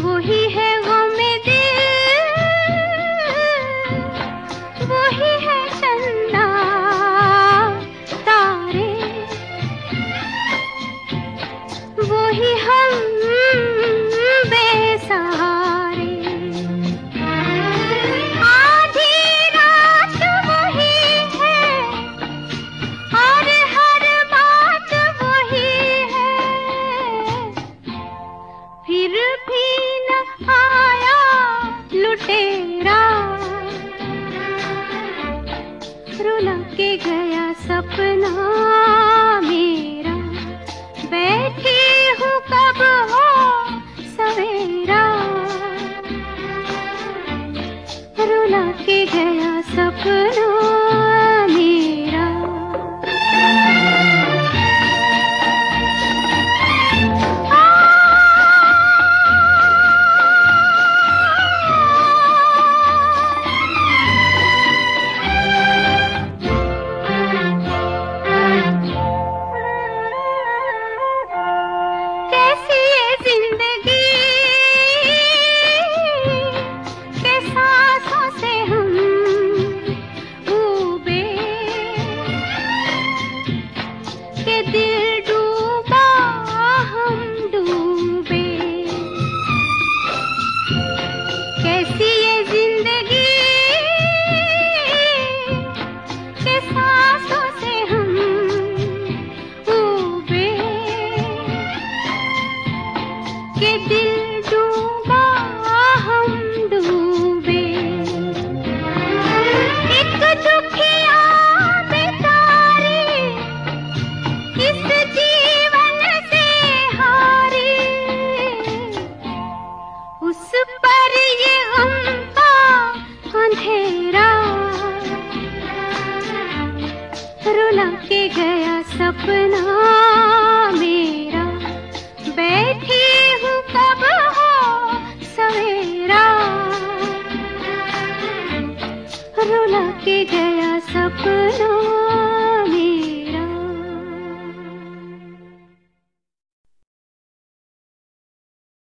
वही है गम दिल, वही है चंदा तारे, वही हम बेसहारे। आधी रात वही है और हर बात वही है, फिर भी न आया लुटेरा, रुला के गया सपना मेरा। बैठी हूँ कब हो सवेरा, रुला के गया सपना मेरा। कैसी ये जिंदगी के सांसों से हम डूबे, के दिल डूबा हम डूबे। कैसी ये जिंदगी के सांसों से हम डूबे, के दिल डूबा हम डूबे। एक दुखिया बेचारी इस जीवन से हारी, उस पर ये गम का अंधेरा, रुला के गया सपना मेरा। बैठी हूँ कब हो सवेरा, रुला के गया सपना